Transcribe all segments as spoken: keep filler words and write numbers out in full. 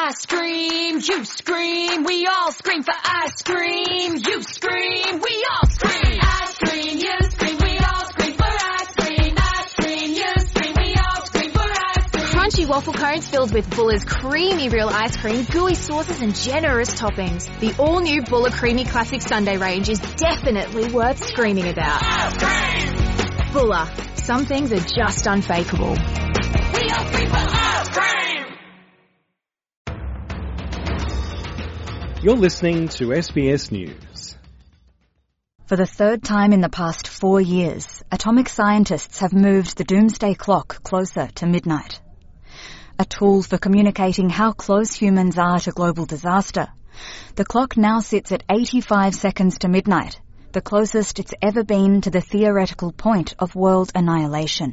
ice cream, you scream, we all scream for ice cream, you scream, we all scream. Ice cream, you scream, we all scream for ice cream, ice cream, you scream, we all scream for ice cream. Crunchy waffle cones filled with Buller's creamy real ice cream, gooey sauces and generous toppings. The all-new Buller Creamy Classic Sundae range is definitely worth screaming about. Ice cream! Buller. Some things are just unfakeable. We all scream for ice cream! You're listening to S B S News. For the third time in the past four years, atomic scientists have moved the doomsday clock closer to midnight. A tool for communicating how close humans are to global disaster, the clock now sits at eighty-five seconds to midnight, the closest it's ever been to the theoretical point of world annihilation.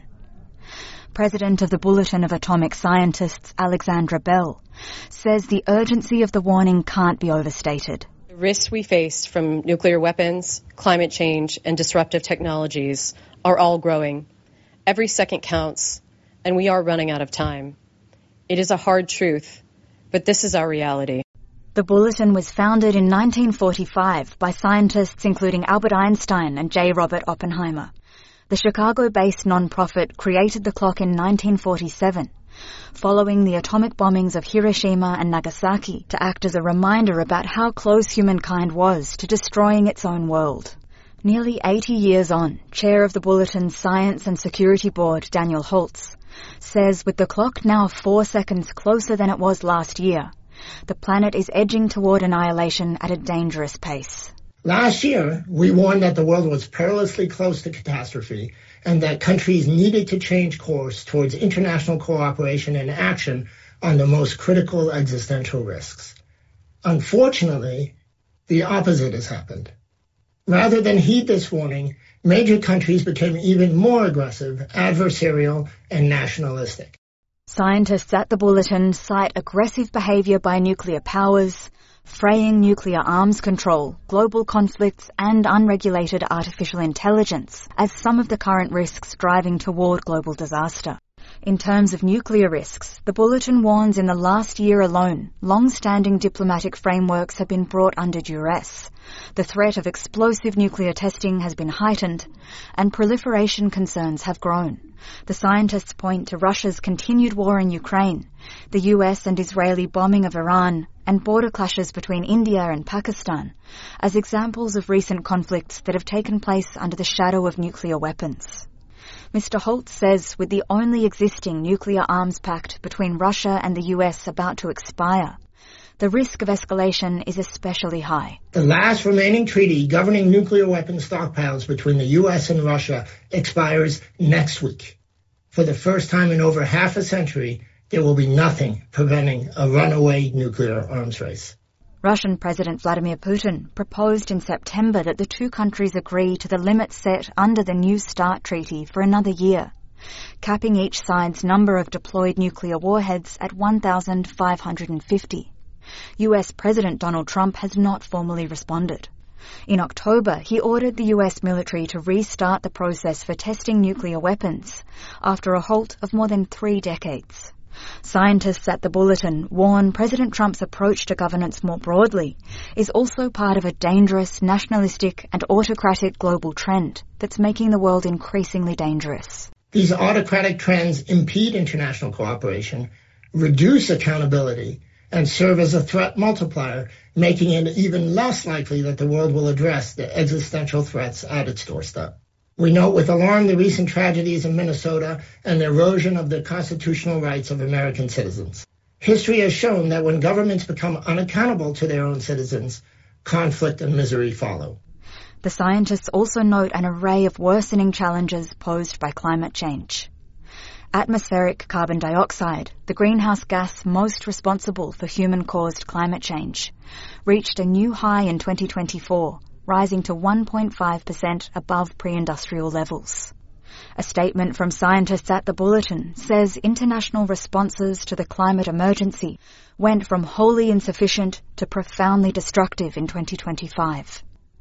President of the Bulletin of Atomic Scientists, Alexandra Bell, says the urgency of the warning can't be overstated. The risks we face from nuclear weapons, climate change, and disruptive technologies are all growing. Every second counts, and we are running out of time. It is a hard truth, but this is our reality. The Bulletin was founded in nineteen forty-five by scientists including Albert Einstein and J. Robert Oppenheimer. The Chicago-based non-profit created the clock in nineteen forty-seven, following the atomic bombings of Hiroshima and Nagasaki, to act as a reminder about how close humankind was to destroying its own world. Nearly eighty years on, chair of the Bulletin's Science and Security Board, Daniel Holtz, says with the clock now four seconds closer than it was last year, the planet is edging toward annihilation at a dangerous pace. Last year, we warned that the world was perilously close to catastrophe and that countries needed to change course towards international cooperation and action on the most critical existential risks. Unfortunately, the opposite has happened. Rather than heed this warning, major countries became even more aggressive, adversarial, and nationalistic. Scientists at the Bulletin cite aggressive behaviour by nuclear powers, fraying nuclear arms control, global conflicts and unregulated artificial intelligence as some of the current risks driving toward global disaster. In terms of nuclear risks, the Bulletin warns in the last year alone, long-standing diplomatic frameworks have been brought under duress. The threat of explosive nuclear testing has been heightened, and proliferation concerns have grown. The scientists point to Russia's continued war in Ukraine, the U S and Israeli bombing of Iran, and border clashes between India and Pakistan as examples of recent conflicts that have taken place under the shadow of nuclear weapons. Mister Holtz says with the only existing nuclear arms pact between Russia and the U S about to expire, the risk of escalation is especially high. The last remaining treaty governing nuclear weapon stockpiles between the U S and Russia expires next week. For the first time in over half a century, there will be nothing preventing a runaway nuclear arms race. Russian President Vladimir Putin proposed in September that the two countries agree to the limits set under the New START treaty for another year, capping each side's number of deployed nuclear warheads at one thousand five hundred fifty. U S President Donald Trump has not formally responded. In October, he ordered the U S military to restart the process for testing nuclear weapons after a halt of more than three decades. Scientists at the Bulletin warn President Trump's approach to governance more broadly is also part of a dangerous, nationalistic and autocratic global trend that's making the world increasingly dangerous. These autocratic trends impede international cooperation, reduce accountability, and serve as a threat multiplier, making it even less likely that the world will address the existential threats at its doorstep. We note with alarm the recent tragedies in Minnesota and the erosion of the constitutional rights of American citizens. History has shown that when governments become unaccountable to their own citizens, conflict and misery follow. The scientists also note an array of worsening challenges posed by climate change. Atmospheric carbon dioxide, the greenhouse gas most responsible for human-caused climate change, reached a new high in twenty twenty-four, rising to one point five percent above pre-industrial levels. A statement from scientists at the Bulletin says international responses to the climate emergency went from wholly insufficient to profoundly destructive in twenty twenty-five.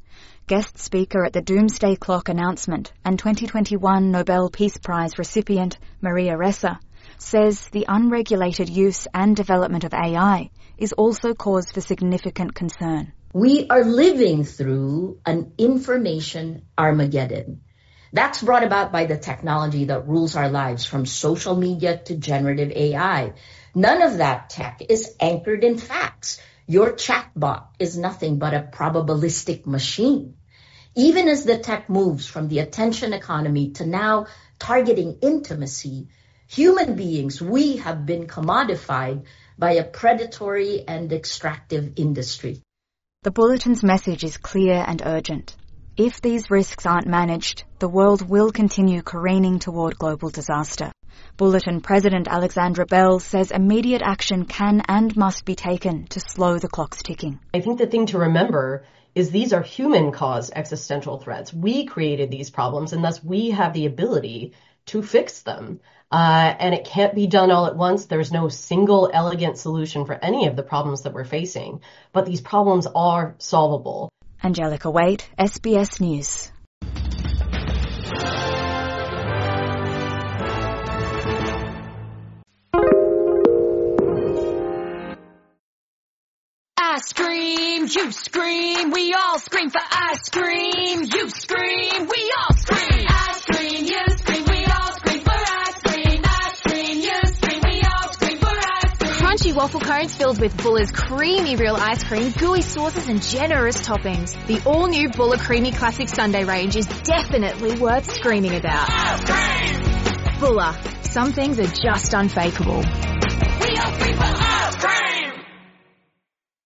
Guest speaker at the Doomsday Clock announcement and twenty twenty-one Nobel Peace Prize recipient Maria Ressa says the unregulated use and development of A I is also cause for significant concern. We are living through an information Armageddon. That's brought about by the technology that rules our lives, from social media to generative A I. None of that tech is anchored in facts. Your chatbot is nothing but a probabilistic machine. Even as the tech moves from the attention economy to now targeting intimacy, human beings, we have been commodified by a predatory and extractive industry. The Bulletin's message is clear and urgent. If these risks aren't managed, the world will continue careening toward global disaster. Bulletin President Alexandra Bell says immediate action can and must be taken to slow the clock's ticking. I think the thing to remember is these are human-caused existential threats. We created these problems, and thus we have the ability to fix them. Uh, and it can't be done all at once. There's no single elegant solution for any of the problems that we're facing. But these problems are solvable. Angelica Waite, S B S News. I scream, you scream, we all scream for ice cream. You scream, we all scream. Ice cream, you scream, we all scream for ice cream. Ice cream, you scream, we all scream for ice cream. Crunchy waffle cones filled with Buller's creamy real ice cream, gooey sauces and generous toppings. The all-new Buller Creamy Classic Sundae range is definitely worth screaming about. Ice cream! Buller. Some things are just unfakeable.